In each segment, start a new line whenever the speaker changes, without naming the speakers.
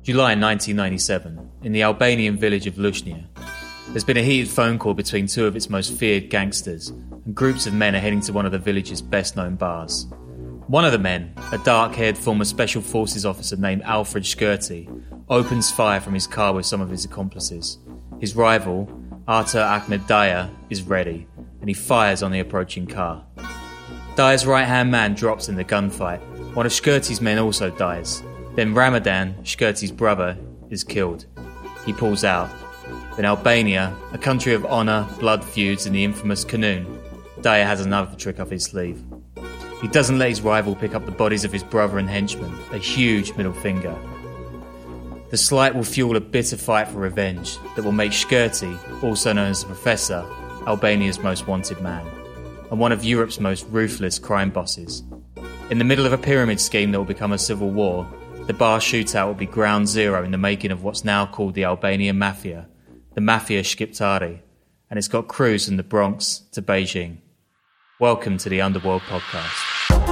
July 1997, in the Albanian village of Lushnja. There's been a heated phone call between two of its most feared gangsters, and groups of men are heading to one of the village's best-known bars. One of the men, a dark-haired former Special Forces officer named Alfred Shkurti, opens fire from his car with some of his accomplices. His rival, Artur Ahmed Daya, is ready, and he fires on the approaching car. Daya's right-hand man drops in the gunfight. One of Shkurti's men also dies. Then Ramadan, Shkurti's brother, is killed. He pulls out. In Albania, a country of honour, blood feuds, and the infamous Kanun, Daya has another trick up his sleeve. He doesn't let his rival pick up the bodies of his brother and henchman, a huge middle finger. The slight will fuel a bitter fight for revenge that will make Shkurti, also known as the Professor, Albania's most wanted man, and one of Europe's most ruthless crime bosses. In the middle of a pyramid scheme that will become a civil war, the bar shootout will be ground zero in the making of what's now called the Albanian Mafia, the Mafia Shqiptare, and it's got crews from the Bronx to Beijing. Welcome to the Underworld Podcast.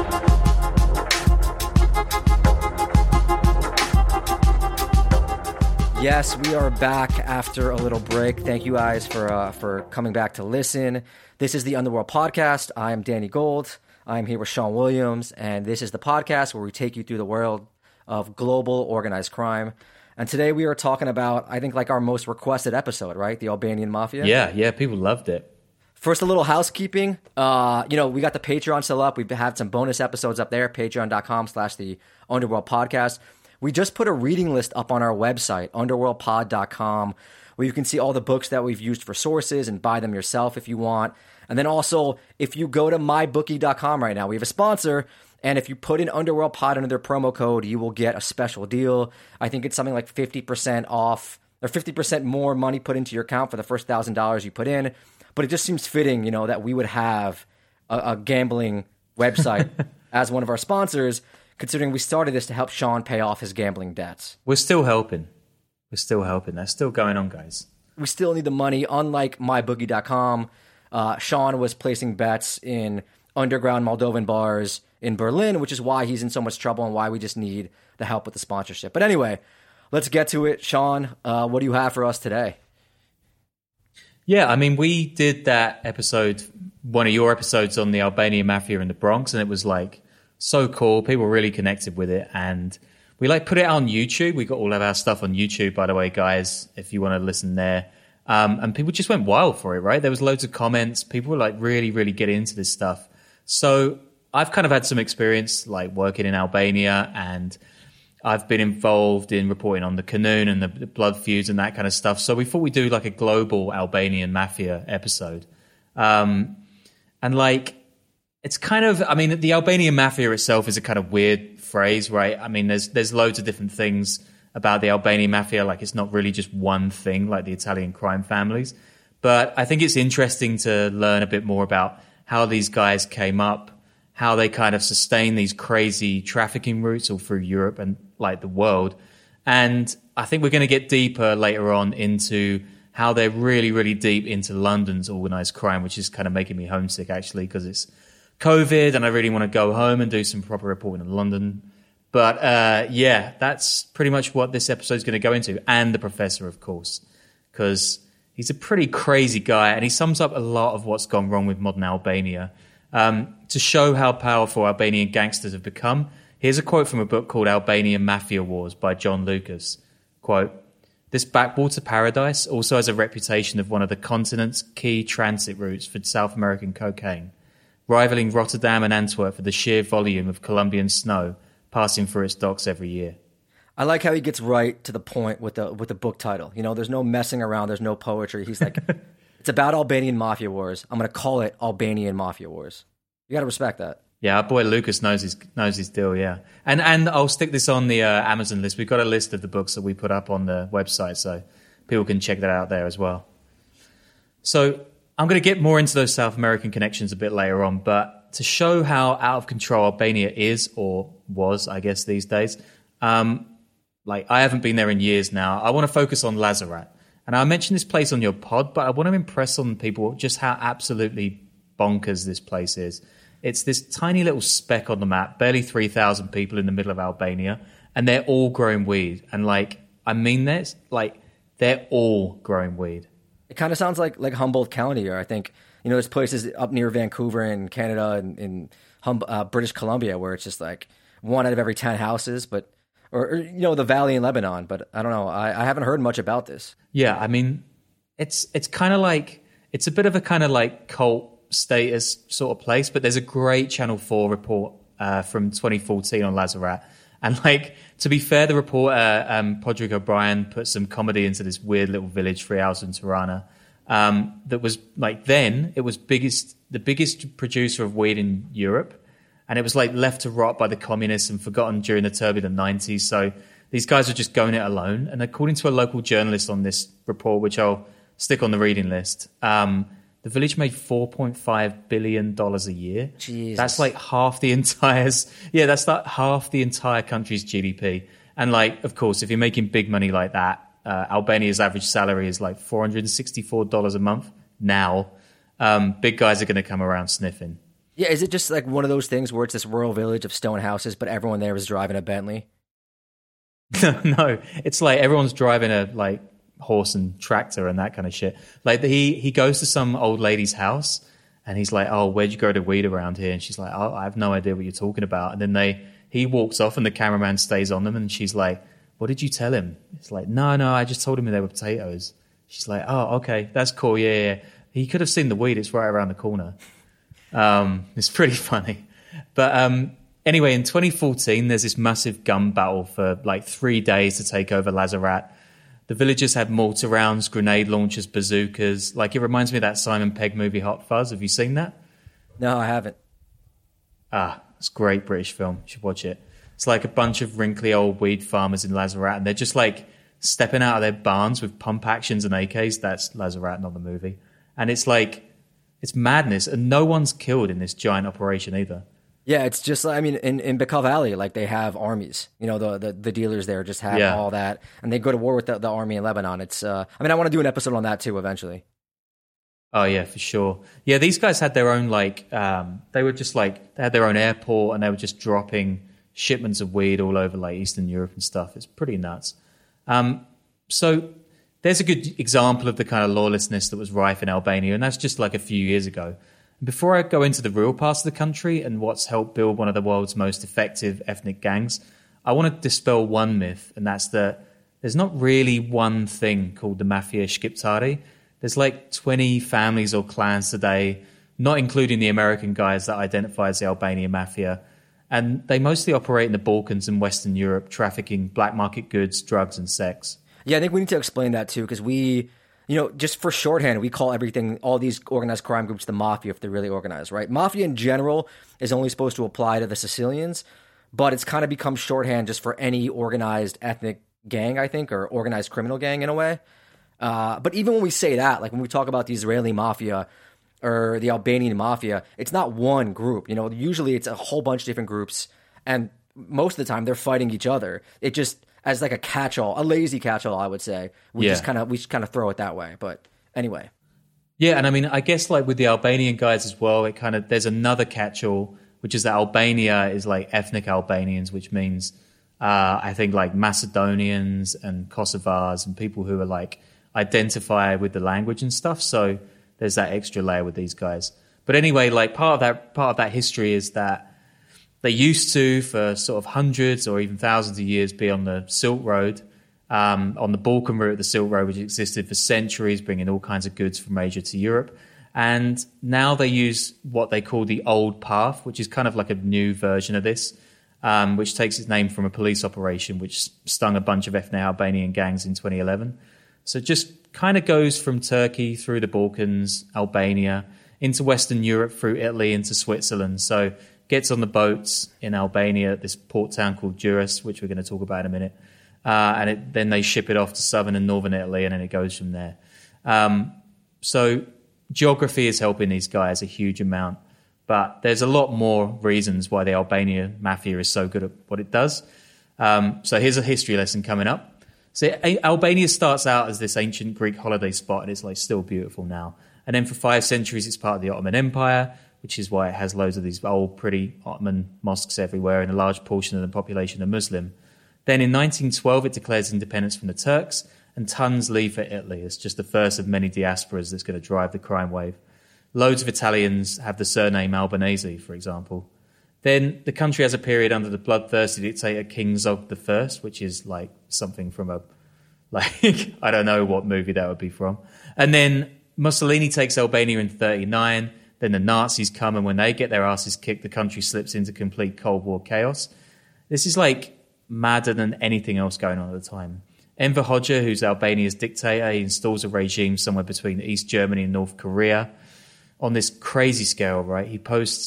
Yes, we are back after a little break. Thank you guys for coming back to listen. This is the Underworld Podcast. I am Danny Gold. I'm here with Sean Williams, and this is the podcast where we take you through the world of global organized crime. And today we are talking about, I think, like our most requested episode, right? The Albanian Mafia.
Yeah, people loved it.
First, a little housekeeping. We got the Patreon still up. We've had some bonus episodes up there, patreon.com/the Underworld Podcast. We just put a reading list up on our website, underworldpod.com, where you can see all the books that we've used for sources and buy them yourself if you want. And then also, if you go to mybookie.com right now, we have a sponsor. And if you put in Underworld Pod under their promo code, you will get a special deal. I think it's something like 50% off or 50% more money put into your account for the first $1,000 you put in. But it just seems fitting, that we would have a gambling website as one of our sponsors, considering we started this to help Sean pay off his gambling debts.
We're still helping. That's still going on, guys.
We still need the money. Unlike mybookie.com, Sean was placing bets in underground Moldovan bars in Berlin, which is why he's in so much trouble and why we just need the help with the sponsorship. But anyway, let's get to it. Sean, what do you have for us today?
Yeah, I mean, we did that episode, one of your episodes on the Albanian Mafia in the Bronx, and it was like so cool. People really connected with it, and we put it on YouTube. We got all of our stuff on YouTube, by the way, guys, if you want to listen there. And people just went wild for it, right? There was loads of comments. People were really, really getting into this stuff. So I've kind of had some experience working in Albania, and I've been involved in reporting on the Kanun and the blood feuds and that kind of stuff. So we thought we'd do a global Albanian Mafia episode. It's kind of, the Albanian Mafia itself is a kind of weird phrase, right? I mean, there's loads of different things about the Albanian Mafia. It's not really just one thing like the Italian crime families. But I think it's interesting to learn a bit more about how these guys came up, how they kind of sustain these crazy trafficking routes all through Europe and the world. And I think we're going to get deeper later on into how they're really, really deep into London's organized crime, which is kind of making me homesick, actually, because it's COVID and I really want to go home and do some proper reporting in London. But that's pretty much what this episode is going to go into. And the Professor, of course, because he's a pretty crazy guy and he sums up a lot of what's gone wrong with modern Albania. To show how powerful Albanian gangsters have become, here's a quote from a book called Albanian Mafia Wars by John Lucas. Quote, "This backwater paradise also has a reputation of one of the continent's key transit routes for South American cocaine, rivaling Rotterdam and Antwerp for the sheer volume of Colombian snow passing through its docks every year."
I like how he gets right to the point with the book title. There's no messing around. There's no poetry. He's like, it's about Albanian Mafia Wars. I'm going to call it Albanian Mafia Wars. You got to respect that.
Yeah, our boy Lucas knows his deal, yeah. And I'll stick this on the Amazon list. We've got a list of the books that we put up on the website, so people can check that out there as well. So I'm going to get more into those South American connections a bit later on, but to show how out of control Albania is, or was, I guess, these days, I haven't been there in years now. I want to focus on Lazarat. And I mentioned this place on your pod, but I want to impress on people just how absolutely bonkers this place is. It's this tiny little speck on the map, barely 3,000 people in the middle of Albania, and they're all growing weed. And they're all growing weed.
It kind of sounds like Humboldt County, or I think, there's places up near Vancouver in Canada and in British Columbia where it's just like 1 out of every 10 houses, or the valley in Lebanon. But I don't know. I haven't heard much about this.
Yeah, I mean, it's kind of like, it's a bit of a kind of like cult status sort of place, but there's a great Channel 4 report from 2014 on Lazarat. And to be fair, the reporter, Podrick O'Brien, put some comedy into this weird little village, 3 hours in Tirana, that was then it was the biggest producer of weed in Europe. And it was left to rot by the communists and forgotten during the turbulent 90s. So these guys were just going it alone. And according to a local journalist on this report, which I'll stick on the reading list, the village made $4.5 billion a year.
Jesus.
That's half the entire... Yeah, that's half the entire country's GDP. And of course, if you're making big money like that, Albania's average salary is $464 a month now. Big guys are going to come around sniffing.
Yeah, is it just one of those things where it's this rural village of stone houses, but everyone there is driving a Bentley?
No, it's everyone's driving a horse and tractor and that kind of shit. He goes to some old lady's house and he's like, "Oh, where'd you go to weed around here?" And she's like, "Oh, I have no idea what you're talking about." And then he walks off and the cameraman stays on them and she's like, "What did you tell him?" It's like, No, I just told him they were potatoes." She's like, "Oh, okay, that's cool. Yeah. He could have seen the weed. It's right around the corner." It's pretty funny. But anyway, in 2014, there's this massive gun battle for 3 days to take over Lazarat. The villagers had mortar rounds, grenade launchers, bazookas. It reminds me of that Simon Pegg movie Hot Fuzz. Have you seen that?
No, I haven't.
It's a great British film. You should watch it. It's a bunch of wrinkly old weed farmers in Lazarat, and they're just stepping out of their barns with pump actions and AKs. That's Lazarat, not the movie. And it's it's madness, and no one's killed in this giant operation either.
Yeah, it's just, in Bekaa Valley, they have armies. The dealers there just have all that, and they go to war with the army in Lebanon. It's, I want to do an episode on that too eventually.
Oh yeah, for sure. Yeah, these guys had their own they were just they had their own airport, and they were just dropping shipments of weed all over Eastern Europe and stuff. It's pretty nuts. So there's a good example of the kind of lawlessness that was rife in Albania, and that's just a few years ago. Before I go into the real parts of the country and what's helped build one of the world's most effective ethnic gangs, I want to dispel one myth, and that's that there's not really one thing called the Mafia Shqiptare. There's 20 families or clans today, not including the American guys that identify as the Albanian Mafia. And they mostly operate in the Balkans and Western Europe, trafficking black market goods, drugs, and sex.
Yeah, I think we need to explain that too, because we... just for shorthand, we call all these organized crime groups the mafia if they're really organized, right? Mafia in general is only supposed to apply to the Sicilians, but it's kind of become shorthand just for any organized ethnic gang, I think, or organized criminal gang in a way. But even when we say that, when we talk about the Israeli mafia or the Albanian mafia, it's not one group. Usually it's a whole bunch of different groups, and most of the time they're fighting each other. It just... as a catch-all, a lazy catch-all, I would say. We just kind of throw it that way. But anyway.
Yeah, and I guess with the Albanian guys as well, there's another catch-all, which is that Albania is ethnic Albanians, which means I think Macedonians and Kosovars and people who are identify with the language and stuff. So there's that extra layer with these guys. But anyway, part of that history is that they used to, for sort of hundreds or even thousands of years, be on the Silk Road, on the Balkan route of the Silk Road, which existed for centuries, bringing all kinds of goods from Asia to Europe. And now they use what they call the Old Path, which is kind of a new version of this, which takes its name from a police operation which stung a bunch of ethnic Albanian gangs in 2011. So it just kind of goes from Turkey through the Balkans, Albania, into Western Europe, through Italy, into Switzerland. So gets on the boats in Albania at this port town called Durrës, which we're going to talk about in a minute. Then they ship it off to southern and northern Italy, and then it goes from there. So geography is helping these guys a huge amount. But there's a lot more reasons why the Albania Mafia is so good at what it does. So here's a history lesson coming up. So Albania starts out as this ancient Greek holiday spot, and it's still beautiful now. And then for 5 centuries, it's part of the Ottoman Empire. which is why it has loads of these old, pretty Ottoman mosques everywhere, and a large portion of the population are Muslim. Then in 1912, it declares independence from the Turks, and tons leave for Italy. It's just the first of many diasporas that's going to drive the crime wave. Loads of Italians have the surname Albanese, for example. Then the country has a period under the bloodthirsty dictator King Zog I, which is like something from I don't know what movie that would be from. And then Mussolini takes Albania in 1939. Then the Nazis come, and when they get their asses kicked, the country slips into complete Cold War chaos. This is like madder than anything else going on at the time. Enver Hoxha, who's Albania's dictator, he installs a regime somewhere between East Germany and North Korea. On this crazy scale, right, he posts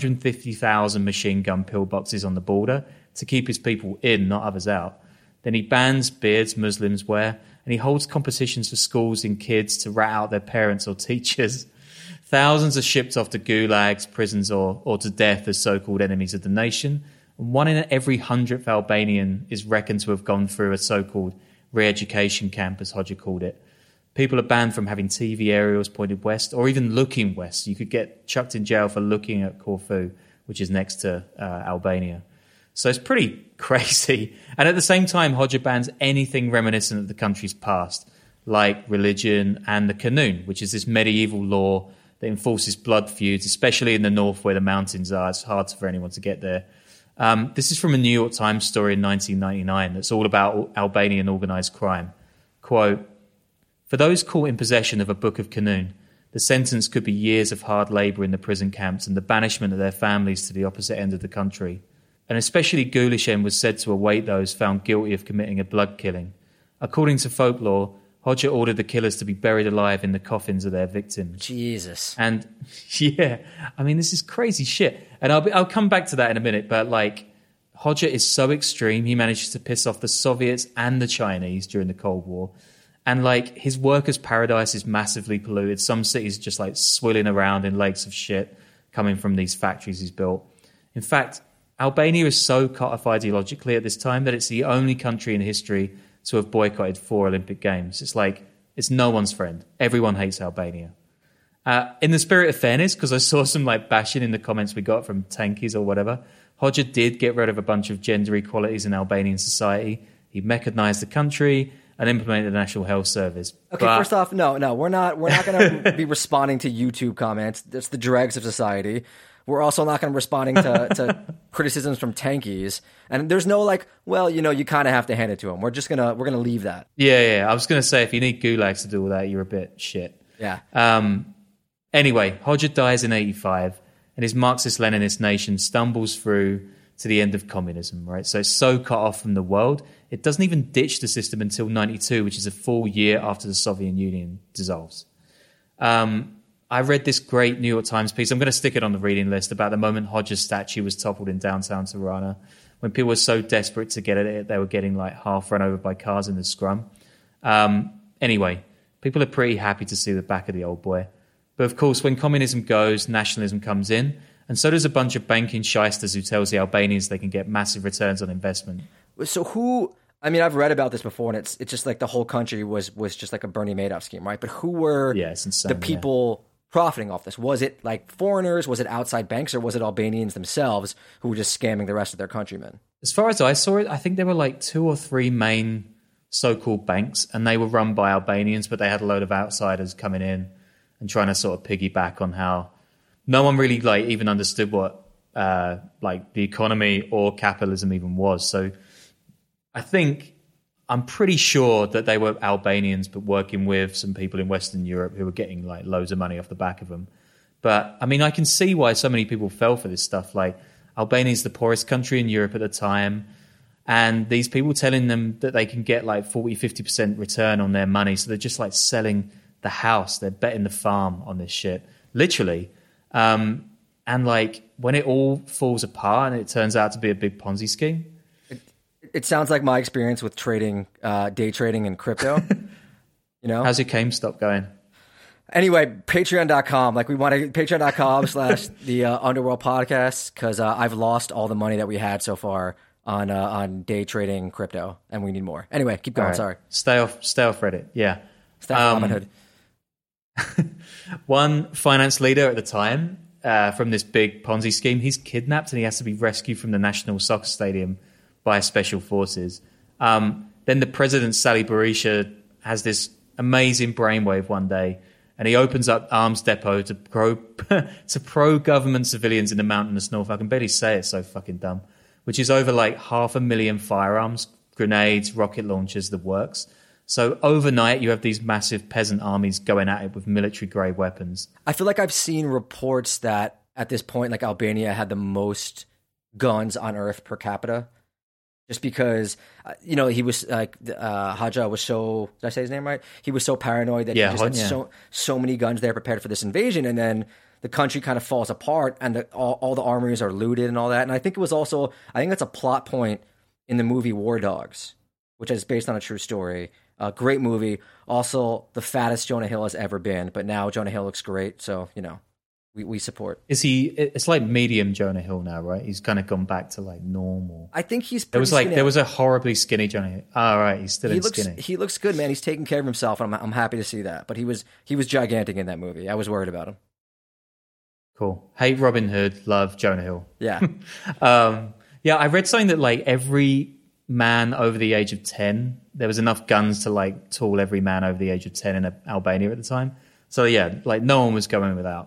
750,000 machine gun pillboxes on the border to keep his people in, not others out. Then he bans beards Muslims wear, and he holds competitions for schools and kids to rat out their parents or teachers. Thousands are shipped off to gulags, prisons, or to death as so-called enemies of the nation. And 1 in every 100th Albanian is reckoned to have gone through a so-called re-education camp, as Hoxha called it. People are banned from having TV aerials pointed west or even looking west. You could get chucked in jail for looking at Corfu, which is next to Albania. So it's pretty crazy. And at the same time, Hoxha bans anything reminiscent of the country's past, like religion and the Kanun, which is this medieval law that enforces blood feuds, especially in the north where the mountains are. It's hard for anyone to get there. This is from a New York Times story in 1999 that's all about Albanian organised crime. Quote, "For those caught in possession of a Book of Kanun, the sentence could be years of hard labour in the prison camps and the banishment of their families to the opposite end of the country. An especially ghoulish end was said to await those found guilty of committing a blood killing. According to folklore, Hoxha ordered the killers to be buried alive in the coffins of their victims."
Jesus.
And yeah, I mean, this is crazy shit. And I'll come back to that in a minute, but like, Hoxha is so extreme, he manages to piss off the Soviets and the Chinese during the Cold War. And like, his workers' paradise is massively polluted. Some cities just like swilling around in lakes of shit coming from these factories he's built. In fact, Albania is so cut off ideologically at this time that it's the only country in history to have boycotted 4 Olympic Games. It's like, it's no one's friend. Everyone hates Albania. In the spirit of fairness, because I saw some like bashing in the comments we got from tankies or whatever, Hoxha did get rid of a bunch of gender equalities in Albanian society. He mechanized the country and implemented the National Health Service.
Okay, first off, no, we're not going to be responding to YouTube comments. That's the dregs of society. We're also not going to be responding to criticisms from tankies. And there's no like, well, you know, you kind of have to hand it to them. We're gonna leave that.
Yeah. I was going to say, if you need gulags to do all that, you're a bit shit.
Yeah.
Anyway, Hoxha dies in 1985, and his Marxist-Leninist nation stumbles through to the end of communism, right? So it's so cut off from the world, it doesn't even ditch the system until 1992, which is a full year after the Soviet Union dissolves. I read this great New York Times piece, I'm going to stick it on the reading list, about the moment Hoxha's statue was toppled in downtown Tirana, when people were so desperate to get at it, they were getting like half run over by cars in the scrum. Anyway, people are pretty happy to see the back of the old boy. But of course, when communism goes, nationalism comes in, and so does a bunch of banking shysters who tells the Albanians they can get massive returns on investment.
So I've read about this before, and it's just like the whole country was just like a Bernie Madoff scheme, right? But who were
it's insane,
the people profiting off this? Was it like foreigners? Was it outside banks? Or was it Albanians themselves who were just scamming the rest of their countrymen?
As far as I saw it, I think there were like 2 or 3 main so-called banks, and they were run by Albanians, but they had a load of outsiders coming in and trying to sort of piggyback on how no one really like even understood what like the economy or capitalism even was. So I'm pretty sure that they were Albanians, but working with some people in Western Europe who were getting like loads of money off the back of them. But I mean, I can see why so many people fell for this stuff. Like, Albania is the poorest country in Europe at the time, and these people telling them that they can get like 40-50% return on their money. So they're just like selling the house. They're betting the farm on this shit, literally. And like, when it all falls apart and it turns out to be a big Ponzi scheme.
It sounds like my experience with trading, day trading and crypto. You know,
how's your GameStop going?
Anyway, patreon.com. Like, we want to patreon.com / the Underworld Podcast, because I've lost all the money that we had so far on day trading crypto, and we need more. Anyway, keep going. Right. Sorry.
Stay off Reddit. Yeah.
Stay off Robinhood.
One finance leader at the time from this big Ponzi scheme. He's kidnapped and he has to be rescued from the National Soccer Stadium by special forces. Then the president, Sally Berisha, has this amazing brainwave one day, and he opens up arms depot to pro-government civilians in the mountainous north. I can barely say it, so fucking dumb. Which is over like 500,000 firearms, grenades, rocket launchers, the works. So overnight, you have these massive peasant armies going at it with military-grade weapons.
I feel like I've seen reports that at this point, like Albania had the most guns on Earth per capita, just because he was like Hadja was so. Did I say his name right? He was so paranoid that he just had so many guns there prepared for this invasion, and then the country kind of falls apart, and all the armories are looted and all that. And I think that's a plot point in the movie War Dogs, which is based on a true story. Great movie. Also, the fattest Jonah Hill has ever been, but now Jonah Hill looks great. So, we support.
Is he? It's like medium Jonah Hill now, right? He's kind of gone back to like normal.
I think he's.
There was a horribly skinny Jonah Hill. Oh, right, he's still skinny.
He looks good, man. He's taking care of himself, and I'm happy to see that. But he was gigantic in that movie. I was worried about him.
Cool. Hate Robin Hood, love Jonah Hill.
Yeah.
Yeah, I read something that like every man over the age of 10, there was enough guns to like tool every man over the age of 10 in Albania at the time. So yeah, like no one was going without.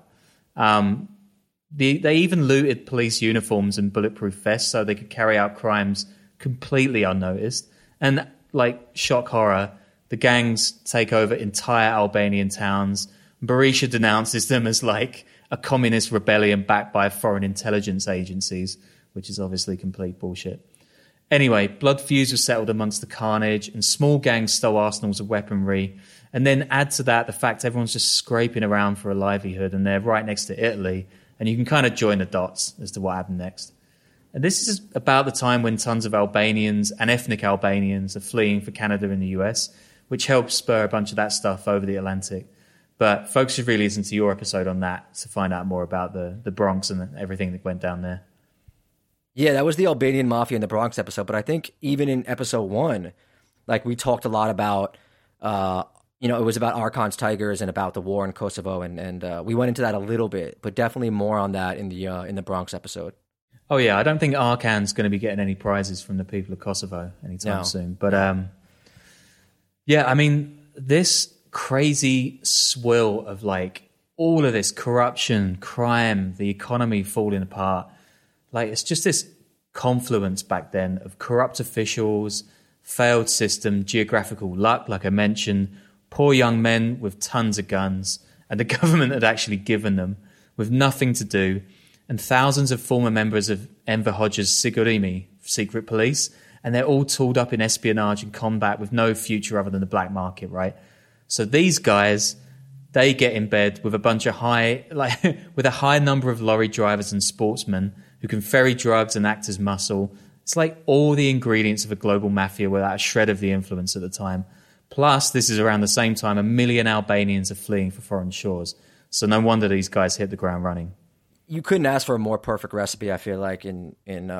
They even looted police uniforms and bulletproof vests so they could carry out crimes completely unnoticed. And like shock horror, the gangs take over entire Albanian towns. Berisha denounces them as like a communist rebellion backed by foreign intelligence agencies, which is obviously complete bullshit. Anyway, blood feuds were settled amongst the carnage, and small gangs stole arsenals of weaponry. And then add to that the fact everyone's just scraping around for a livelihood, and they're right next to Italy, and you can kind of join the dots as to what happened next. And this is about the time when tons of Albanians and ethnic Albanians are fleeing for Canada and the US, which helps spur a bunch of that stuff over the Atlantic. But folks should really listen to your episode on that to find out more about the Bronx and everything that went down there.
Yeah, that was the Albanian Mafia in the Bronx episode. But I think even in episode 1, like we talked a lot about, it was about Archon's Tigers and about the war in Kosovo, and we went into that a little bit, but definitely more on that in the Bronx episode.
Oh yeah, I don't think Arkan's going to be getting any prizes from the people of Kosovo anytime soon. But yeah, I mean, this crazy swill of like all of this corruption, crime, the economy falling apart. Like it's just this confluence back then of corrupt officials, failed system, geographical luck, like I mentioned, poor young men with tons of guns, and the government had actually given them with nothing to do, and thousands of former members of Enver Hoxha's Sigurimi secret police, and they're all tooled up in espionage and combat with no future other than the black market, right? So these guys, they get in bed with a bunch of with a high number of lorry drivers and sportsmen who can ferry drugs and act as muscle. It's like all the ingredients of a global mafia without a shred of the influence at the time. Plus, this is around the same time 1 million Albanians are fleeing for foreign shores. So no wonder these guys hit the ground running.
You couldn't ask for a more perfect recipe, I feel like, in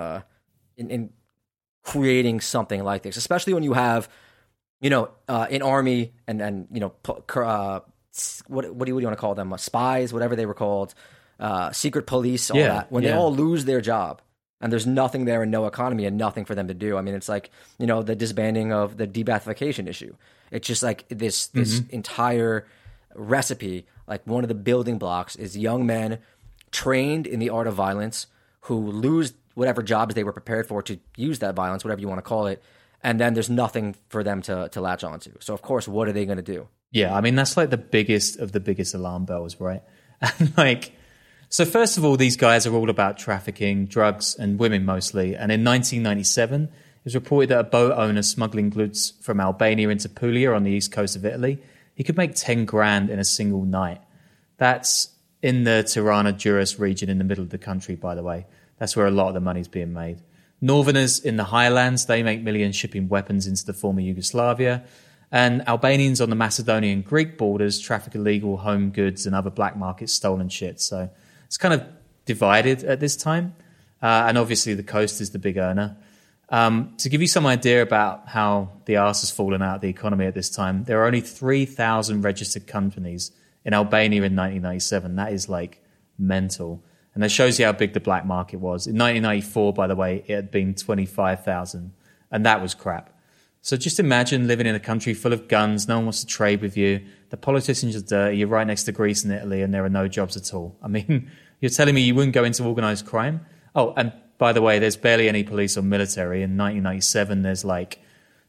creating something like this, especially when you have, an army and what do you want to call them? Spies, whatever they were called, secret police, all that. When they all lose their job and there's nothing there and no economy and nothing for them to do. I mean, it's like, the disbanding of the debathification issue. It's just like this entire recipe, like one of the building blocks is young men trained in the art of violence who lose whatever jobs they were prepared for to use that violence, whatever you want to call it. And then there's nothing for them to latch onto. So, of course, what are they going to do?
Yeah, I mean, that's like the biggest of the biggest alarm bells, right? And so first of all, these guys are all about trafficking, drugs, and women mostly. And in 1997, it was reported that a boat owner smuggling goods from Albania into Puglia on the east coast of Italy, he could make 10 grand in a single night. That's in the Tirana Juras region in the middle of the country, by the way. That's where a lot of the money's being made. Northerners in the highlands, they make millions shipping weapons into the former Yugoslavia. And Albanians on the Macedonian Greek borders traffic illegal home goods and other black market stolen shit. So it's kind of divided at this time. And obviously the coast is the big earner. To give you some idea about how the arse has fallen out of the economy at this time, there are only 3,000 registered companies in Albania in 1997. That is like mental. And that shows you how big the black market was. In 1994, by the way, it had been 25,000, and that was crap. So just imagine living in a country full of guns, no one wants to trade with you, the politicians are dirty, you're right next to Greece and Italy, and there are no jobs at all. I mean, you're telling me you wouldn't go into organised crime? Oh, and by the way, there's barely any police or military. In 1997, there's like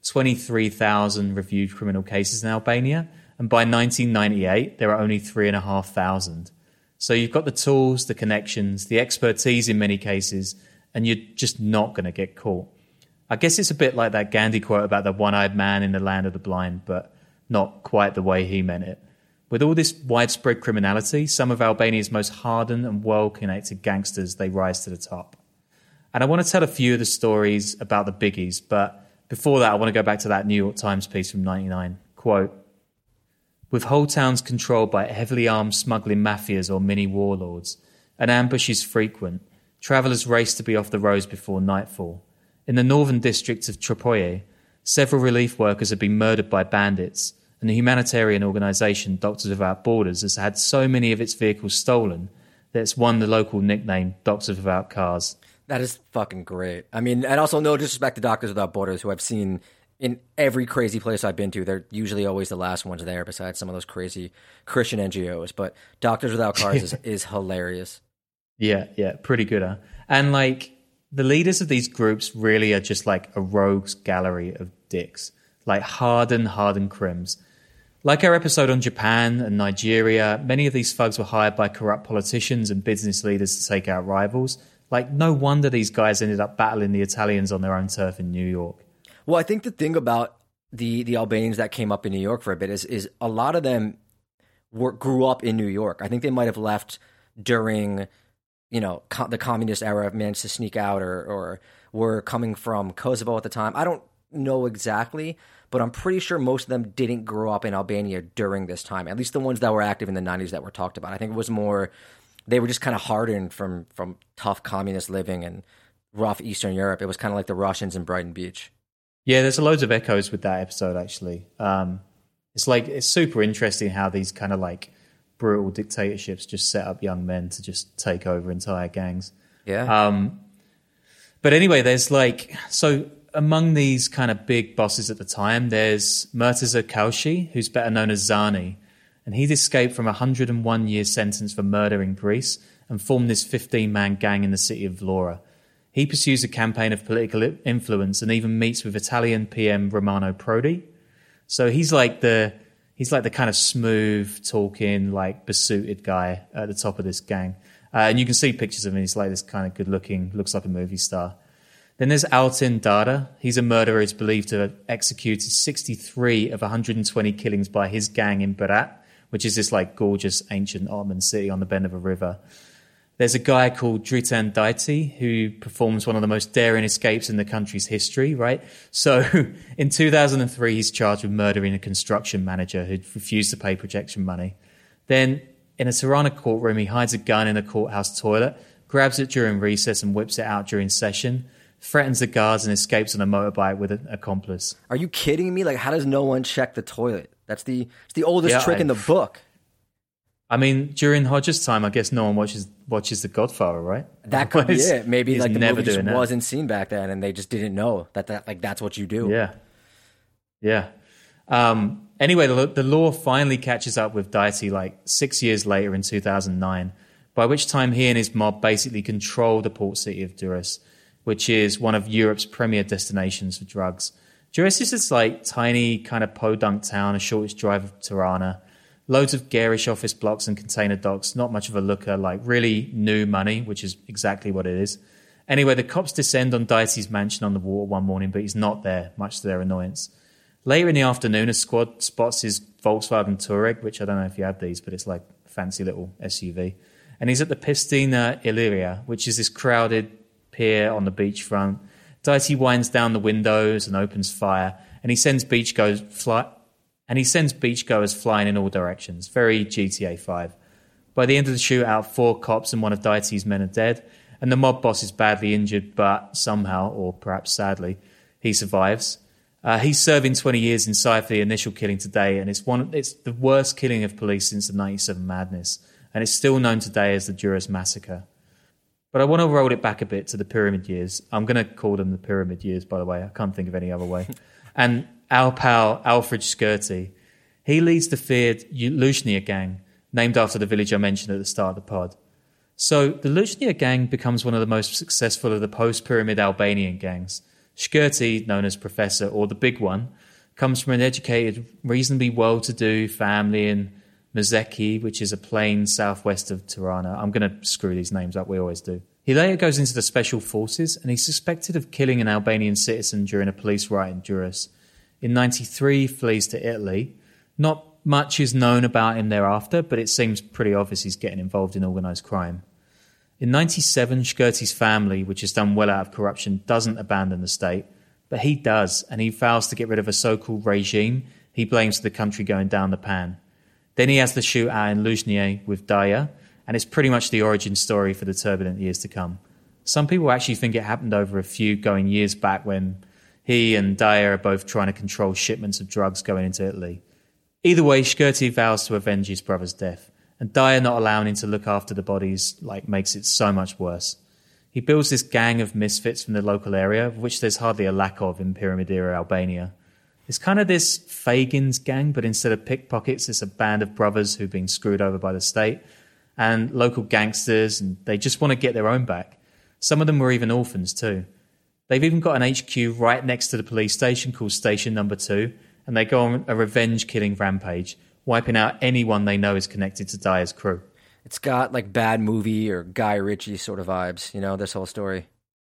23,000 reviewed criminal cases in Albania, and by 1998, there are only 3,500. So you've got the tools, the connections, the expertise in many cases, and you're just not going to get caught. I guess it's a bit like that Gandhi quote about the one-eyed man in the land of the blind, but not quite the way he meant it. With all this widespread criminality, some of Albania's most hardened and well-connected gangsters, they rise to the top. And I want to tell a few of the stories about the biggies, but before that, I want to go back to that New York Times piece from 1999. Quote, with whole towns controlled by heavily armed smuggling mafias or mini warlords, an ambush is frequent. Travellers race to be off the roads before nightfall. In the northern district of Tropoje, several relief workers have been murdered by bandits, and the humanitarian organisation Doctors Without Borders has had so many of its vehicles stolen that it's won the local nickname Doctors Without Cars.
That is fucking great. I mean, and also no disrespect to Doctors Without Borders, who I've seen in every crazy place I've been to. They're usually always the last ones there, besides some of those crazy Christian NGOs. But Doctors Without Cars is hilarious.
Yeah, pretty good, huh? And like, the leaders of these groups really are just like a rogues gallery of dicks, like hardened crims. Like our episode on Japan and Nigeria, many of these thugs were hired by corrupt politicians and business leaders to take out rivals. Like, no wonder these guys ended up battling the Italians on their own turf in New York.
Well, I think the thing about the Albanians that came up in New York for a bit is a lot of them grew up in New York. I think they might have left during, the communist era, managed to sneak out, or were coming from Kosovo at the time. I don't know exactly, but I'm pretty sure most of them didn't grow up in Albania during this time, at least the ones that were active in the 90s that were talked about. I think it was more, they were just kind of hardened from tough communist living and rough Eastern Europe. It was kind of like the Russians in Brighton Beach.
Yeah, there's loads of echoes with that episode, actually. It's super interesting how these kind of like brutal dictatorships just set up young men to just take over entire gangs.
Yeah.
But anyway, there's so among these kind of big bosses at the time, there's Murtaza Kaushi, who's better known as Zani, and he'd escaped from a 101-year sentence for murdering priests and formed this 15-man gang in the city of Vlora. He pursues a campaign of political influence and even meets with Italian PM Romano Prodi. So he's like the kind of smooth talking, like besooted guy at the top of this gang. And you can see pictures of him. He's like this kind of good looking, looks like a movie star. Then there's Altin Dada. He's a murderer who's believed to have executed 63 of 120 killings by his gang in Berat, which is this like gorgeous ancient Ottoman city on the bend of a river. There's a guy called Dritan Daiti who performs one of the most daring escapes in the country's history, right? So in 2003, he's charged with murdering a construction manager who'd refused to pay protection money. Then in a Tirana courtroom, he hides a gun in a courthouse toilet, grabs it during recess and whips it out during session, threatens the guards and escapes on a motorbike with an accomplice.
Are you kidding me? Like, how does no one check the toilet? It's the oldest trick in the book.
I mean, during Hodges' time, I guess no one watches The Godfather, right?
That could be it. Maybe like the movie just
that.
wasn't seen back then, and they just didn't know that's what you do.
Yeah. Anyway, the law finally catches up with Daiti like 6 years later in 2009, by which time he and his mob basically control the port city of Durrës, which is one of Europe's premier destinations for drugs. Durrës is this like tiny kind of podunk town, a shortest drive of Tirana. Loads of garish office blocks and container docks, not much of a looker, like really new money, which is exactly what it is. Anyway, the cops descend on Daiti's mansion on the water one morning, but he's not there, much to their annoyance. Later in the afternoon, a squad spots his Volkswagen Touareg, which I don't know if you have these, but it's like a fancy little SUV. And he's at the Piscina Illyria, which is this crowded pier on the beachfront. Daiti winds down the windows and opens fire, and he sends beachgoers flying in all directions. Very GTA 5. By the end of the shootout, 4 cops and one of Daiti's men are dead, and the mob boss is badly injured, but somehow, or perhaps sadly, he survives. He's serving 20 years inside for the initial killing today, and it's the worst killing of police since the 97 madness, and it's still known today as the Durrës Massacre. But I want to roll it back a bit to the pyramid years. I'm going to call them the pyramid years, by the way. I can't think of any other way. And our pal, Alfred Shkurty, he leads the feared Lushnia gang, named after the village I mentioned at the start of the pod. So the Lushnia gang becomes one of the most successful of the post-pyramid Albanian gangs. Shkurty, known as Professor, or the big one, comes from an educated, reasonably well-to-do family in Mazeki, which is a plain southwest of Tirana. I'm going to screw these names up, we always do. He later goes into the special forces, and he's suspected of killing an Albanian citizen during a police riot in Durrës. In 93, flees to Italy. Not much is known about him thereafter, but it seems pretty obvious he's getting involved in organised crime. In 97, Shkurty's family, which has done well out of corruption, doesn't abandon the state, but he does, and he vows to get rid of a so-called regime he blames for the country going down the pan. Then he has the shootout in Lushnia with Daya, and it's pretty much the origin story for the turbulent years to come. Some people actually think it happened over a few going years back when he and Daya are both trying to control shipments of drugs going into Italy. Either way, Shkurty vows to avenge his brother's death, and Daya not allowing him to look after the bodies makes it so much worse. He builds this gang of misfits from the local area, of which there's hardly a lack of in Pyramid-era Albania. It's kind of this Fagin's gang, but instead of pickpockets, it's a band of brothers who've been screwed over by the state, and local gangsters, and they just want to get their own back. Some of them were even orphans too. They've even got an HQ right next to the police station called Station Number 2, and they go on a revenge-killing rampage, wiping out anyone they know is connected to Daya's crew.
It's got like bad movie or Guy Ritchie sort of vibes, this whole story.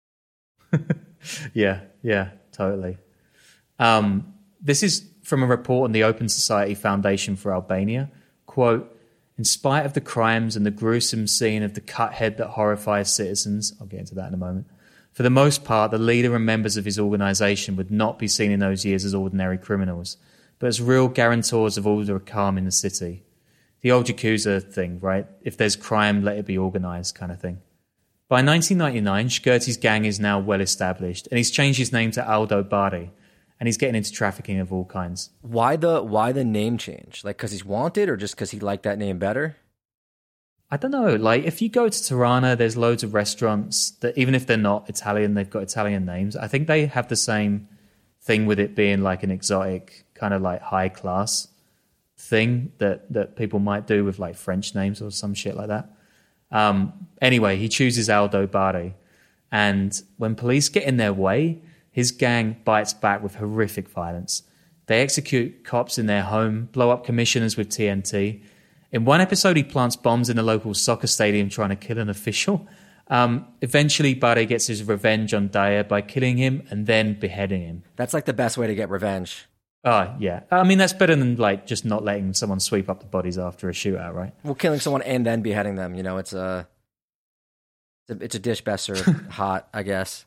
Yeah, totally. This is from a report on the Open Society Foundation for Albania. Quote, in spite of the crimes and the gruesome scene of the cut head that horrifies citizens, I'll get into that in a moment, for the most part, the leader and members of his organisation would not be seen in those years as ordinary criminals, but as real guarantors of order and calm in the city. The old Yakuza thing, right? If there's crime, let it be organised kind of thing. By 1999, Shkurty's gang is now well established, and he's changed his name to Aldo Bari, and he's getting into trafficking of all kinds.
Why the name change? Like, because he's wanted, or just because he liked that name better?
I don't know. If you go to Tirana, there's loads of restaurants that, even if they're not Italian, they've got Italian names. I think they have the same thing with it being like an exotic, kind of like high class thing that people might do with like French names or some shit like that. Anyway, he chooses Aldo Bari, and when police get in their way, his gang bites back with horrific violence. They execute cops in their home, blow up commissioners with TNT. In one episode, he plants bombs in a local soccer stadium trying to kill an official. Eventually, Bari gets his revenge on Daya by killing him and then beheading him.
That's like the best way to get revenge.
Oh, yeah. I mean, that's better than just not letting someone sweep up the bodies after a shootout, right?
Well, killing someone and then beheading them, it's a dish best served hot, I guess.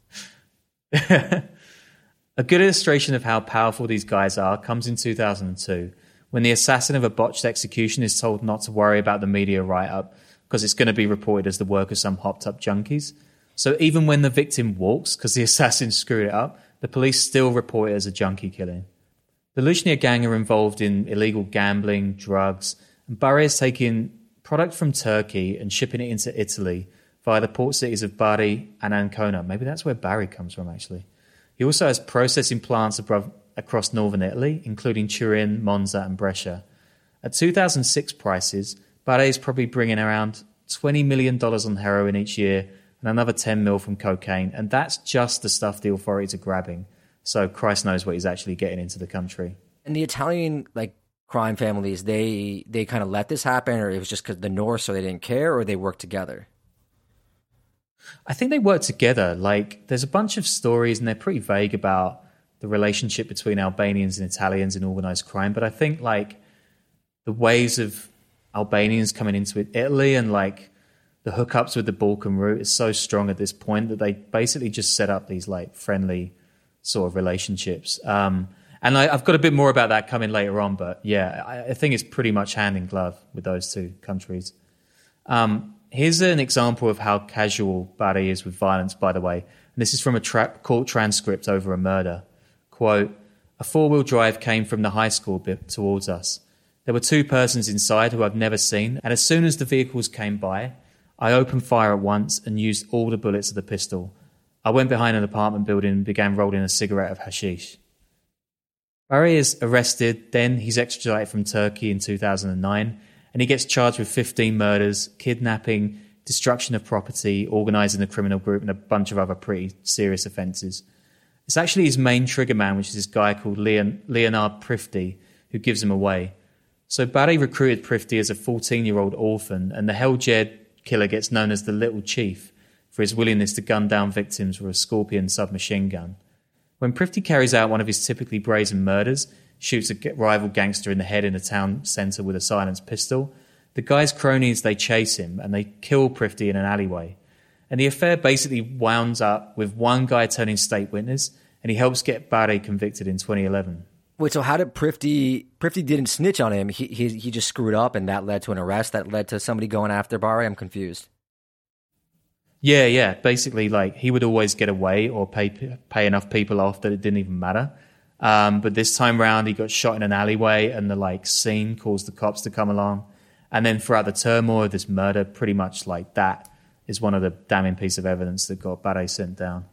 A good illustration of how powerful these guys are comes in 2002, when the assassin of a botched execution is told not to worry about the media write-up because it's going to be reported as the work of some hopped-up junkies. So even when the victim walks because the assassin screwed it up, the police still report it as a junkie killing. The Lushnia gang are involved in illegal gambling, drugs, and Bari is taking product from Turkey and shipping it into Italy via the port cities of Bari and Ancona. Maybe that's where Bari comes from, actually. He also has processing plants across northern Italy, including Turin, Monza, and Brescia. At 2006 prices, Bari is probably bringing around $20 million on heroin each year and another 10 mil from cocaine, and that's just the stuff the authorities are grabbing. So Christ knows what he's actually getting into the country.
And the Italian crime families, they kind of let this happen, or it was just because the North, so they didn't care, or they worked together?
I think they work together. There's a bunch of stories, and they're pretty vague about the relationship between Albanians and Italians in organized crime. But I think the waves of Albanians coming into Italy and the hookups with the Balkan route is so strong at this point that they basically just set up these friendly sort of relationships. And I've got a bit more about that coming later on. But yeah, I think it's pretty much hand in glove with those two countries. Here's an example of how casual Bari is with violence, by the way. And this is from a court transcript over a murder. Quote, a four-wheel drive came from the high school towards us. There were two persons inside who I've never seen, and as soon as the vehicles came by, I opened fire at once and used all the bullets of the pistol. I went behind an apartment building and began rolling a cigarette of hashish. Barry is arrested, then he's extradited from Turkey in 2009, and he gets charged with 15 murders, kidnapping, destruction of property, organising a criminal group, and a bunch of other pretty serious offences. It's actually his main trigger man, which is this guy called Leonard Prifty, who gives him away. So Barry recruited Prifty as a 14-year-old orphan, and the Hell Jed killer gets known as the Little Chief for his willingness to gun down victims with a Scorpion submachine gun. When Prifty carries out one of his typically brazen murders, shoots a rival gangster in the head in a town centre with a silenced pistol, the guy's cronies, they chase him and they kill Prifty in an alleyway. And the affair basically wounds up with one guy turning state witness, and he helps get Barry convicted in 2011.
Wait, so how did Prifty didn't snitch on him? He just screwed up, and that led to an arrest that led to somebody going after Barry? I'm confused.
Yeah. Basically, like, he would always get away or pay enough people off that it didn't even matter. But this time round, he got shot in an alleyway, and the scene caused the cops to come along. And then throughout the turmoil of this murder, pretty much like that is one of the damning pieces of evidence that got Barry sent down.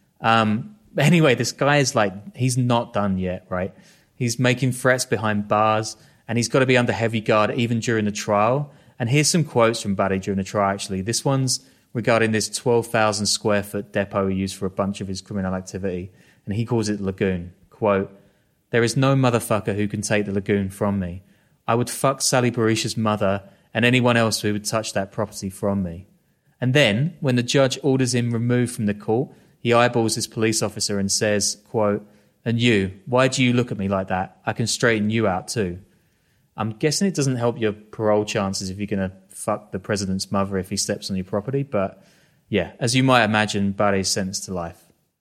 Anyway, this guy is he's not done yet, right? He's making threats behind bars, and he's got to be under heavy guard even during the trial. And here's some quotes from Barry during the trial, actually. This one's regarding this 12,000 square foot depot he used for a bunch of his criminal activity. And he calls it Lagoon. Quote, "There is no motherfucker who can take the Lagoon from me. I would fuck Sally Barisha's mother and anyone else who would touch that property from me." And then, when the judge orders him removed from the court, he eyeballs this police officer and says, quote, "And you, why do you look at me like that? I can straighten you out too." I'm guessing it doesn't help your parole chances if you're going to fuck the president's mother if he steps on your property. But yeah, as you might imagine, Barry's sentenced to life.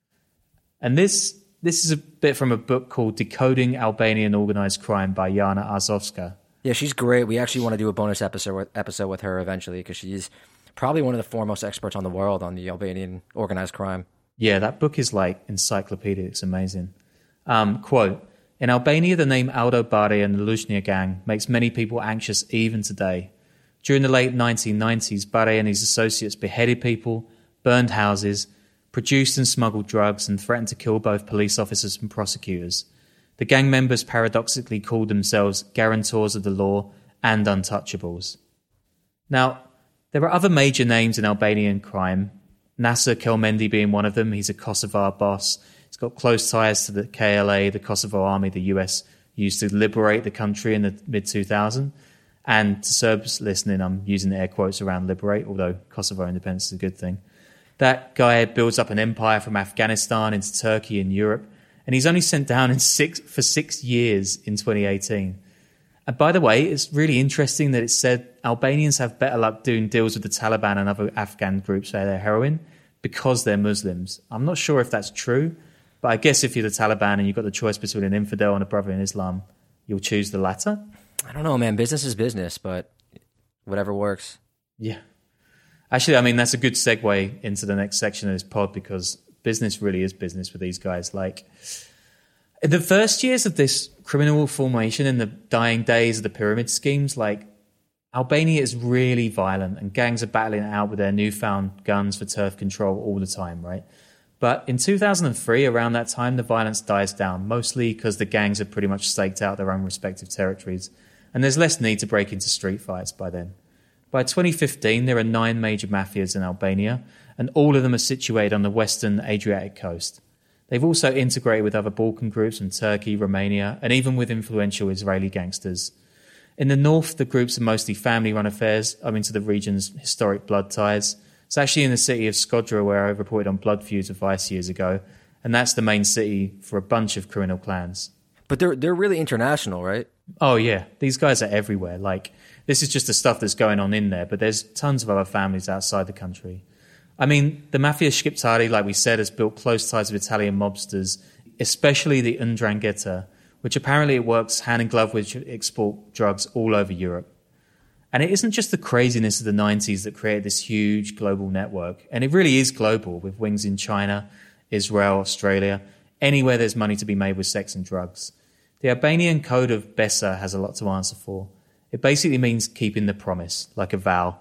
And this is a bit from a book called Decoding Albanian Organized Crime by Jana Arzovska.
Yeah, she's great. We actually want to do a bonus episode with her eventually, because she's probably one of the foremost experts on the world on the Albanian organized crime.
Yeah, that book is encyclopedic. It's amazing. Quote, "In Albania, the name Aldo Bari and the Luzhnia gang makes many people anxious even today. During the late 1990s, Bari and his associates beheaded people, burned houses, produced and smuggled drugs, and threatened to kill both police officers and prosecutors. The gang members paradoxically called themselves guarantors of the law and untouchables." Now, there are other major names in Albanian crime, Nasser Kelmendi being one of them. He's a Kosovar boss. He's got close ties to the KLA, the Kosovo army the US used to liberate the country in the mid-2000s. And to Serbs listening, I'm using the air quotes around liberate, although Kosovo independence is a good thing. That guy builds up an empire from Afghanistan into Turkey and Europe, and he's only sent down for 6 years in 2018. And by the way, it's really interesting that it said Albanians have better luck doing deals with the Taliban and other Afghan groups for their heroin because they're Muslims. I'm not sure if that's true, but I guess if you're the Taliban and you've got the choice between an infidel and a brother in Islam, you'll choose the latter.
I don't know, man. Business is business, but whatever works.
Yeah. Actually, I mean, that's a good segue into the next section of this pod, because business really is business with these guys. In the first years of this criminal formation, in the dying days of the pyramid schemes, Albania is really violent, and gangs are battling it out with their newfound guns for turf control all the time, right? But in 2003, around that time, the violence dies down, mostly because the gangs have pretty much staked out their own respective territories, and there's less need to break into street fights by then. By 2015, there are 9 major mafias in Albania, and all of them are situated on the western Adriatic coast. They've also integrated with other Balkan groups from Turkey, Romania, and even with influential Israeli gangsters. In the north, the groups are mostly family-run affairs owing to the region's historic blood ties. It's actually in the city of Skodra where I reported on blood feuds with Vice years ago, and that's the main city for a bunch of criminal clans.
But they're really international, right?
Oh, yeah. These guys are everywhere. This is just the stuff that's going on in there, but there's tons of other families outside the country. I mean, the Mafia Shqiptari, like we said, has built close ties with Italian mobsters, especially the 'Ndrangheta, which apparently it works hand in glove with export drugs all over Europe. And it isn't just the craziness of the 90s that created this huge global network. And it really is global, with wings in China, Israel, Australia, anywhere there's money to be made with sex and drugs. The Albanian code of Besa has a lot to answer for. It basically means keeping the promise, like a vow.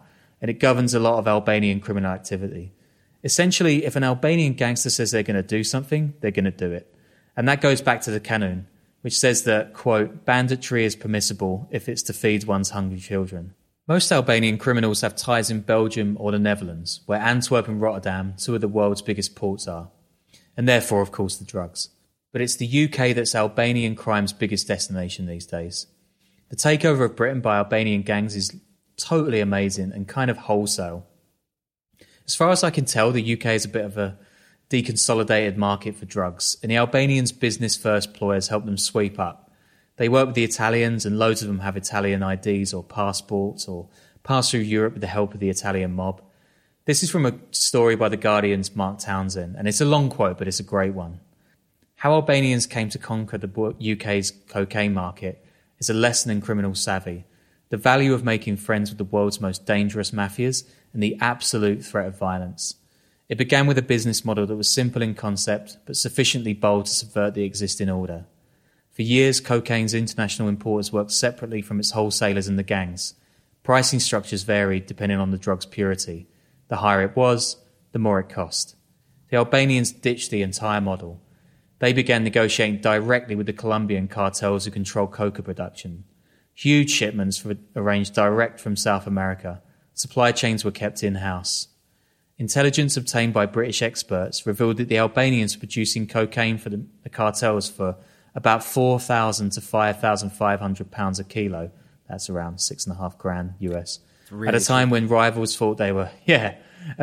and it governs a lot of Albanian criminal activity. Essentially, if an Albanian gangster says they're going to do something, they're going to do it. And that goes back to the Kanun, which says that, quote, banditry is permissible if it's to feed one's hungry children. Most Albanian criminals have ties in Belgium or the Netherlands, where Antwerp and Rotterdam, two of the world's biggest ports, are. And therefore, of course, the drugs. But it's the UK that's Albanian crime's biggest destination these days. The takeover of Britain by Albanian gangs is totally amazing and kind of wholesale. As far as I can tell, the UK is a bit of a deconsolidated market for drugs, and the Albanians' business-first ploy has helped them sweep up. They work with the Italians, and loads of them have Italian IDs or passports, or pass through Europe with the help of the Italian mob. This is from a story by The Guardian's Mark Townsend, and it's a long quote, but it's a great one. How Albanians came to conquer the UK's cocaine market is a lesson in criminal savvy, the value of making friends with the world's most dangerous mafias, and the absolute threat of violence. It began with a business model that was simple in concept, but sufficiently bold to subvert the existing order. For years, cocaine's international importers worked separately from its wholesalers and the gangs. Pricing structures varied depending on the drug's purity. The higher it was, the more it cost. The Albanians ditched the entire model. They began negotiating directly with the Colombian cartels who control coca production. Huge shipments were arranged direct from South America. Supply chains were kept in-house. Intelligence obtained by British experts revealed that the Albanians were producing cocaine for the cartels for about 4,000 to 5,500 pounds a kilo. That's around $6.5 US. Really at a time when rivals thought they were getting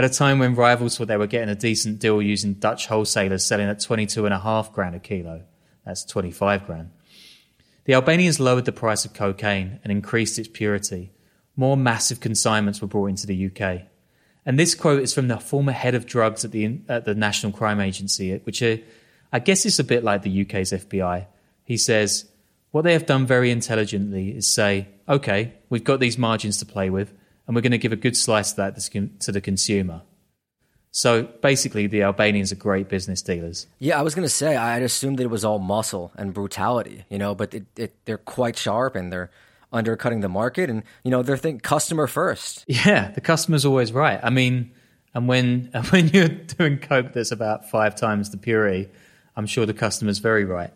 a decent deal using Dutch wholesalers selling at 22.5 grand a kilo. That's 25 grand. The Albanians lowered the price of cocaine and increased its purity. More massive consignments were brought into the UK. And this quote is from the former head of drugs at the National Crime Agency, which I guess is a bit like the UK's FBI. He says, what they have done very intelligently is say, okay, we've got these margins to play with, and we're going to give a good slice of that to the consumer. So basically, the Albanians are great business dealers.
Yeah, I was going to say, I'd assumed that it was all muscle and brutality, but they're quite sharp and they're undercutting the market, and they're thinking customer first.
Yeah, the customer's always right. I mean, and when you're doing coke that's about 5 times the purity, I'm sure the customer's very right.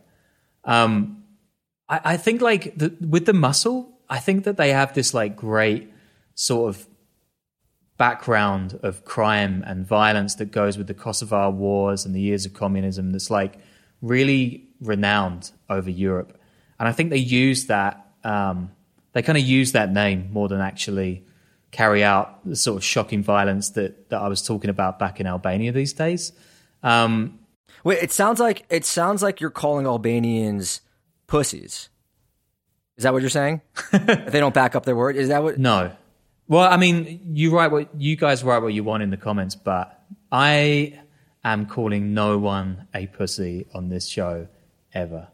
I think with the muscle, I think that they have this great sort of background of crime and violence that goes with the Kosovar wars and the years of communism that's really renowned over Europe. And I think they use that. They kind of use that name more than actually carry out the sort of shocking violence that I was talking about back in Albania these days.
Wait, it sounds like you're calling Albanians pussies. Is that what you're saying? If they don't back up their word, is that what?
No. Well, I mean, you guys write what you want in the comments, but I am calling no one a pussy on this show ever.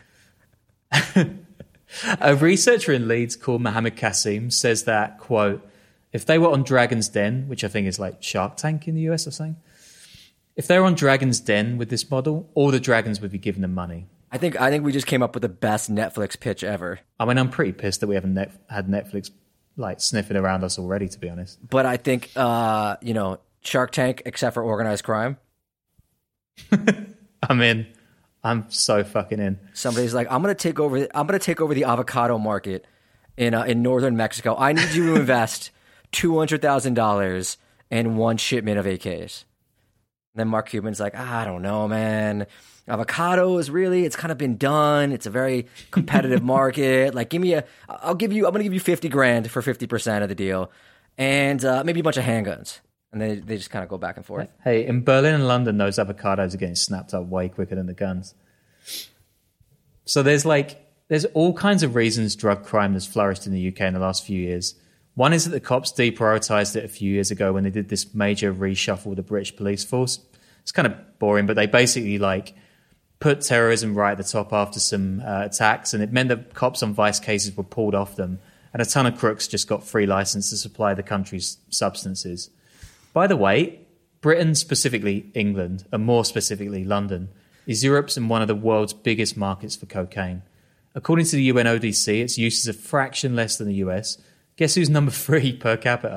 A researcher in Leeds called Mohammed Kasim says that, quote, if they were on Dragon's Den, which I think is like Shark Tank in the US or something, if they were on Dragon's Den with this model, all the dragons would be giving them money.
I think we just came up with the best Netflix pitch ever.
I mean, I'm pretty pissed that we haven't had Netflix sniffing around us already, to be honest.
But I think, Shark Tank, except for organized crime.
I'm in. I'm so fucking in.
Somebody's like, I'm gonna take over the avocado market in northern Mexico. I need you to invest $200,000 in one shipment of AKs. And then Mark Cuban's like, I don't know, man. Avocado is it's kind of been done. It's a very competitive market. I'm gonna give you $50,000 for 50% of the deal, and maybe a bunch of handguns. And they just kind of go back and forth.
Hey, in Berlin and London, those avocados are getting snapped up way quicker than the guns. So there's all kinds of reasons drug crime has flourished in the UK in the last few years. One is that the cops deprioritized it a few years ago when they did this major reshuffle of the British police force. It's kind of boring, but they basically put terrorism right at the top after some attacks, and it meant that cops on vice cases were pulled off them, and a ton of crooks just got free license to supply the country's substances. By the way, Britain, specifically England, and more specifically London, is Europe's and one of the world's biggest markets for cocaine. According to the UNODC, its use is a fraction less than the US. Guess who's number 3 per capita?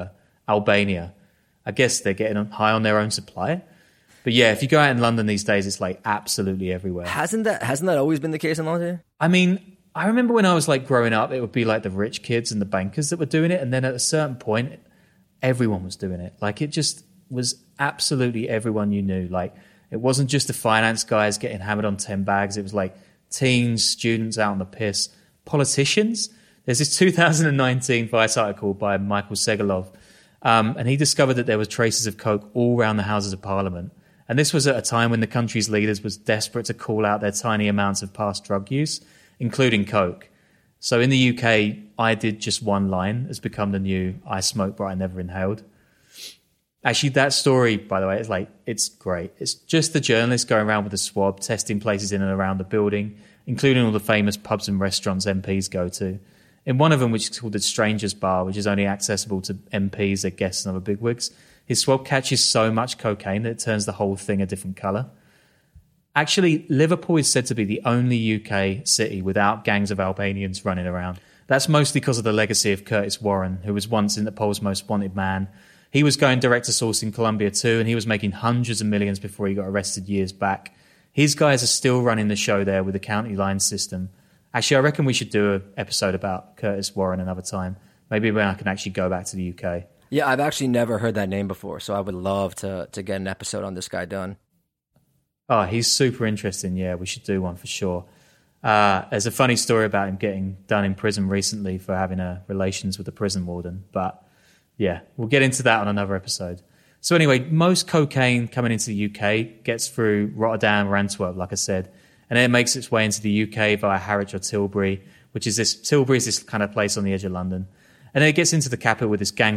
Albania. I guess they're getting high on their own supply. But yeah, if you go out in London these days, it's like absolutely everywhere.
Hasn't that always been the case in London?
I mean, I remember when I was like growing up, it would be like the rich kids and the bankers that were doing it. And then at a certain point, everyone was doing it. Like it just was absolutely everyone you knew. Like it wasn't just the finance guys getting hammered on 10 bags. It was like teens, students out on the piss, politicians. There's this 2019 Vice article by Michael Segalov, and he discovered that there was traces of coke all around the Houses of Parliament. And this was at a time when the country's leaders was desperate to call out their tiny amounts of past drug use, including coke. So in the UK, I did just one line has become the new I smoked but I never inhaled. Actually, that story, by the way, it's great. It's just the journalist going around with a swab, testing places in and around the building, including all the famous pubs and restaurants MPs go to. In one of them, which is called the Strangers Bar, which is only accessible to MPs, their guests and other bigwigs, his swab catches so much cocaine that it turns the whole thing a different colour. Actually, Liverpool is said to be the only UK city without gangs of Albanians running around. That's mostly because of the legacy of Curtis Warren, who was once Interpol's most wanted man. He was going direct to source in Colombia too, and he was making hundreds of millions before he got arrested years back. His guys are still running the show there with the county line system. Actually, I reckon we should do an episode about Curtis Warren another time. Maybe when I can actually go back to the UK.
Yeah, I've actually never heard that name before, so I would love to get an episode on this guy done.
Oh, he's super interesting. Yeah, we should do one for sure. There's a funny story about him getting done in prison recently for having relations with the prison warden. But yeah, we'll get into that on another episode. So anyway, most cocaine coming into the UK gets through Rotterdam or Antwerp, like I said, and then it makes its way into the UK via Harwich or Tilbury, Tilbury is this kind of place on the edge of London. And then it gets into the capital with this gang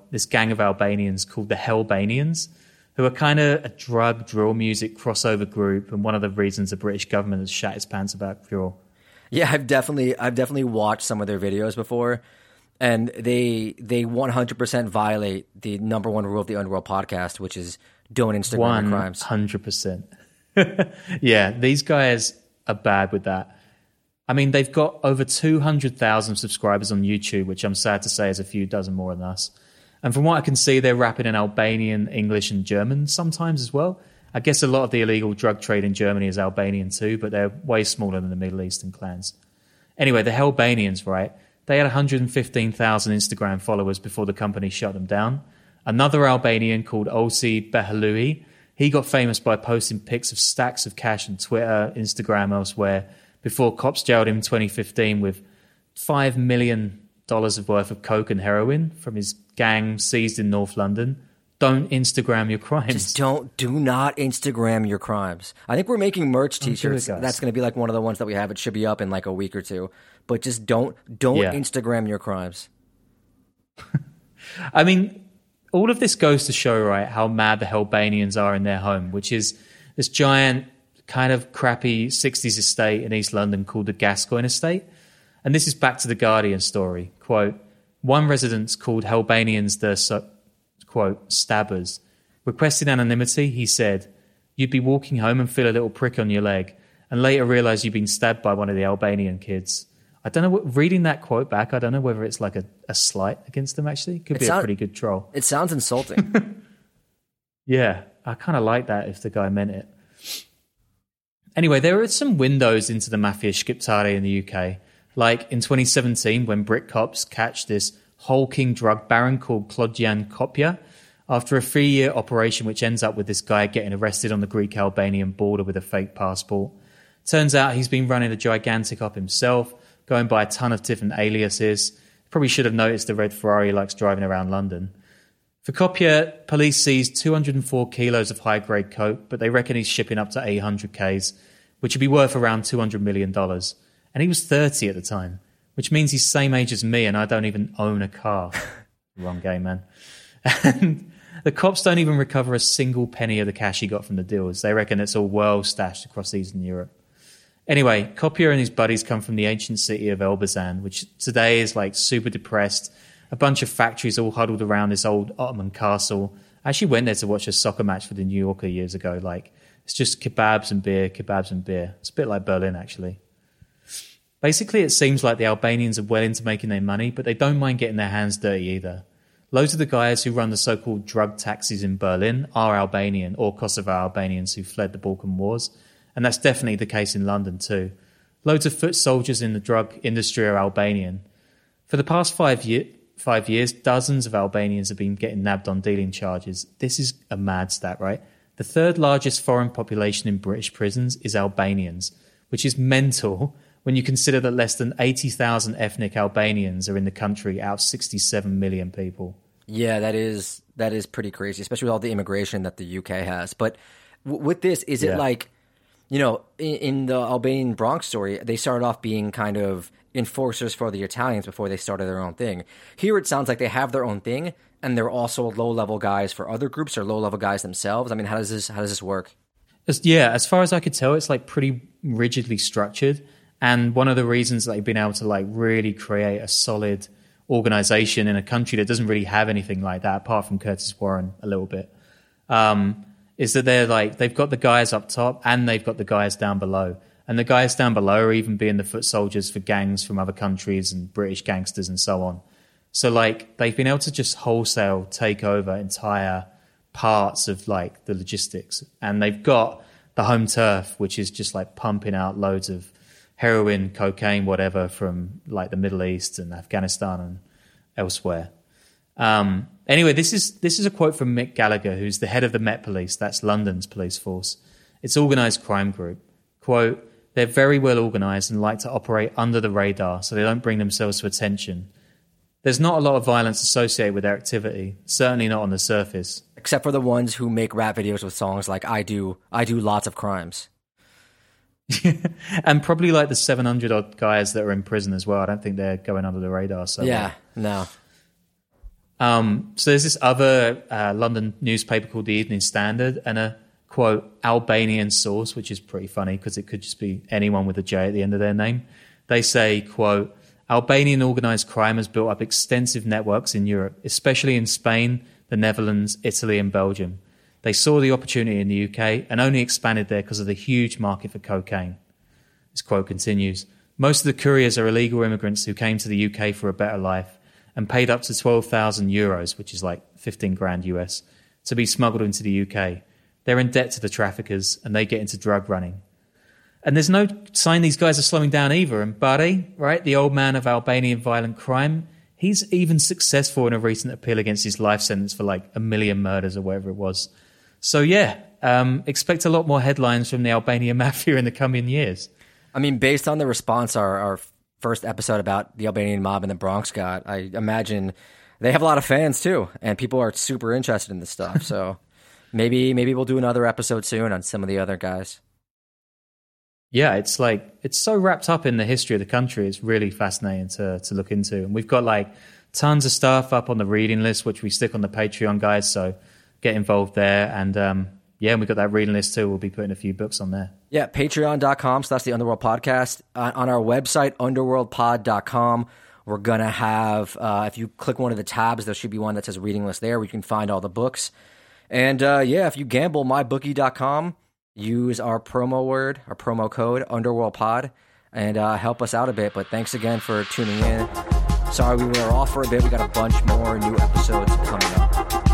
of Albanians called the Hellbanians, who are kind of a drug drill music crossover group, and one of the reasons the British government has shat its pants about Cure.
Yeah, I've definitely watched some of their videos before, and they 100% violate the number one rule of the Underworld podcast, which is don't Instagram your crimes.
100%. Yeah, these guys are bad with that. I mean, they've got over 200,000 subscribers on YouTube, which I'm sad to say is a few dozen more than us. And from what I can see, they're rapping in Albanian, English, and German sometimes as well. I guess a lot of the illegal drug trade in Germany is Albanian too, but they're way smaller than the Middle Eastern clans. Anyway, the Hellbanians, right? They had 115,000 Instagram followers before the company shut them down. Another Albanian called Olsi Behalui, he got famous by posting pics of stacks of cash on Twitter, Instagram, elsewhere, before cops jailed him in 2015 with $5 million worth of coke and heroin from his gang seized in North London. Don't Instagram your crimes.
Just do not Instagram your crimes. I think we're making merch t-shirts. That's going to be like one of the ones that we have. It should be up in like a week or two. But just don't Instagram your crimes.
I mean, all of this goes to show, right, how mad the Hellbanians are in their home, which is this giant kind of crappy 60s estate in East London called the Gascoigne Estate. And this is back to the Guardian story. Quote, one resident called Hellbanians the, quote, stabbers. Requesting anonymity, he said, you'd be walking home and feel a little prick on your leg and later realise you've been stabbed by one of the Albanian kids. I don't know, reading that quote back, I don't know whether it's like a slight against them, actually. Could be a pretty good troll.
It sounds insulting.
Yeah, I kind of like that if the guy meant it. Anyway, there are some windows into the mafia Shqiptare in the UK. Like in 2017, when Brit cops catch this hulking drug baron called Klodjan Kopja after a 3-year operation which ends up with this guy getting arrested on the Greek-Albanian border with a fake passport. Turns out he's been running a gigantic op himself, going by a ton of different aliases. Probably should have noticed the red Ferrari he likes driving around London. For Kopja, police seized 204 kilos of high-grade coke, but they reckon he's shipping up to 800 Ks, which would be worth around $200 million. And he was 30 at the time, which means he's the same age as me and I don't even own a car. Wrong game, man. And the cops don't even recover a single penny of the cash he got from the deals. They reckon it's all well stashed across Eastern Europe. Anyway, Kopja and his buddies come from the ancient city of Elbasan, which today is like super depressed. A bunch of factories all huddled around this old Ottoman castle. I actually went there to watch a soccer match for the New Yorker years ago. Like, it's just kebabs and beer. It's a bit like Berlin, actually. Basically, it seems like the Albanians are well into making their money, but they don't mind getting their hands dirty either. Loads of the guys who run the so-called drug taxis in Berlin are Albanian or Kosovo Albanians who fled the Balkan Wars, and that's definitely the case in London too. Loads of foot soldiers in the drug industry are Albanian. For the past 5 years, dozens of Albanians have been getting nabbed on dealing charges. This is a mad stat, right? The third largest foreign population in British prisons is Albanians, which is mental when you consider that less than 80,000 ethnic Albanians are in the country out of 67 million people.
Yeah, that is pretty crazy, especially with all the immigration that the UK has. But with this, is it like, you know, in the Albanian Bronx story, they started off being kind of enforcers for the Italians before they started their own thing. Here it sounds like they have their own thing, and they're also low-level guys for other groups or low-level guys themselves. I mean, how does this work?
As far as I could tell, it's like pretty rigidly structured. And one of the reasons that they've been able to like really create a solid organization in a country that doesn't really have anything like that, apart from Curtis Warren a little bit, is that they've got the guys up top and they've got the guys down below. And the guys down below are even being the foot soldiers for gangs from other countries and British gangsters and so on. So like they've been able to just wholesale take over entire parts of like the logistics. And they've got the home turf, which is just like pumping out loads of heroin, cocaine, whatever, from like the Middle East and Afghanistan and elsewhere. Anyway, this is a quote from Mick Gallagher, who's the head of the Met Police, that's London's police force. It's organised crime group. Quote, they're very well organised and like to operate under the radar so they don't bring themselves to attention. There's not a lot of violence associated with their activity, certainly not on the surface.
Except for the ones who make rap videos with songs like I do lots of crimes.
And probably like the 700 odd guys that are in prison as well. I don't think they're going under the radar. So
yeah, no.
So there's this other London newspaper called the Evening Standard and a, quote, Albanian source, which is pretty funny because it could just be anyone with a J at the end of their name. They say, quote, Albanian organised crime has built up extensive networks in Europe, especially in Spain, the Netherlands, Italy and Belgium. They saw the opportunity in the UK and only expanded there because of the huge market for cocaine. This quote continues, most of the couriers are illegal immigrants who came to the UK for a better life and paid up to 12,000 euros, which is like 15 grand US, to be smuggled into the UK. They're in debt to the traffickers and they get into drug running. And there's no sign these guys are slowing down either. And Bari, right, the old man of Albanian violent crime, he's even successful in a recent appeal against his life sentence for like 1 million murders or whatever it was. So yeah, expect a lot more headlines from the Albanian mafia in the coming years.
I mean, based on the response our first episode about the Albanian mob in the Bronx got, I imagine they have a lot of fans too, and people are super interested in this stuff. So maybe we'll do another episode soon on some of the other guys.
Yeah, it's so wrapped up in the history of the country. It's really fascinating to look into. And we've got like tons of stuff up on the reading list, which we stick on the Patreon, guys. So get involved there. And we've got that reading list too. We'll be putting a few books on there. Yeah,
patreon.com/the Underworld Podcast. On our website, underworldpod.com, we're going to have, if you click one of the tabs, there should be one that says reading list there where you can find all the books. And if you gamble, mybookie.com, use our promo code, UnderworldPod, and help us out a bit. But thanks again for tuning in. Sorry we were off for a bit. We got a bunch more new episodes coming up.